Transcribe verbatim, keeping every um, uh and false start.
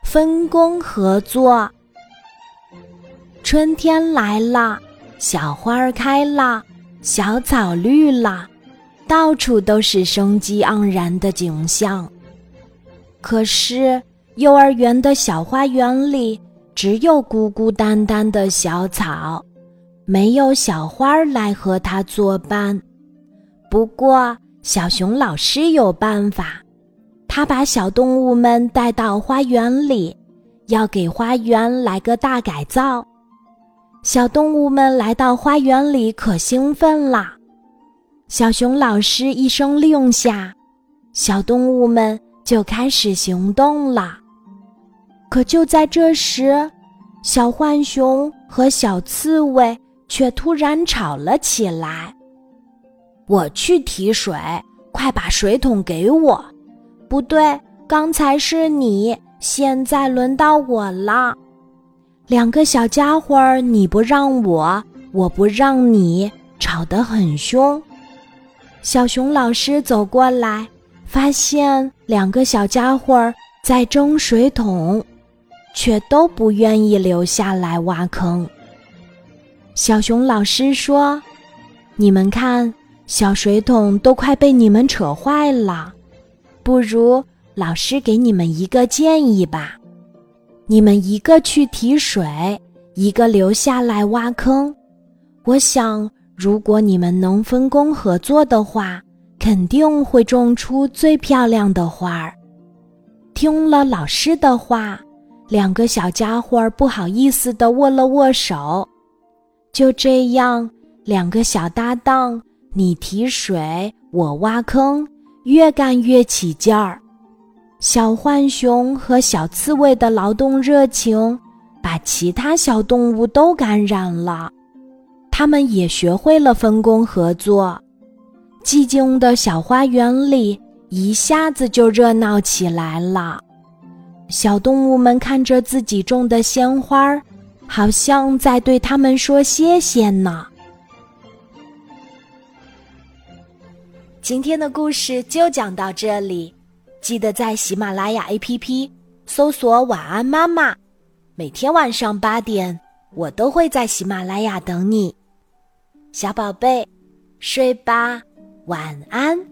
分工合作。春天来了，小花开了，小草绿了，到处都是生机盎然的景象。可是幼儿园的小花园里只有孤孤单单的小草，没有小花来和它作伴。不过小熊老师有办法，他把小动物们带到花园里，要给花园来个大改造。小动物们来到花园里可兴奋啦，小熊老师一声令下，小动物们就开始行动了。可就在这时，小浣熊和小刺猬却突然吵了起来。我去提水，快把水桶给我。不对，刚才是你，现在轮到我了。两个小家伙，你不让我，我不让你，吵得很凶。小熊老师走过来，发现两个小家伙在争水桶，却都不愿意留下来挖坑。小熊老师说，你们看，小水桶都快被你们扯坏了，不如老师给你们一个建议吧，你们一个去提水，一个留下来挖坑。我想如果你们能分工合作的话，肯定会种出最漂亮的花儿。听了老师的话，两个小家伙不好意思地握了握手。就这样，两个小搭档，你提水，我挖坑，越干越起劲儿。小浣熊和小刺猬的劳动热情把其他小动物都感染了，他们也学会了分工合作。寂静的小花园里一下子就热闹起来了。小动物们看着自己种的鲜花，好像在对他们说谢谢呢。今天的故事就讲到这里，记得在喜马拉雅 A P P 搜索晚安妈妈，每天晚上八点，我都会在喜马拉雅等你。小宝贝，睡吧，晚安。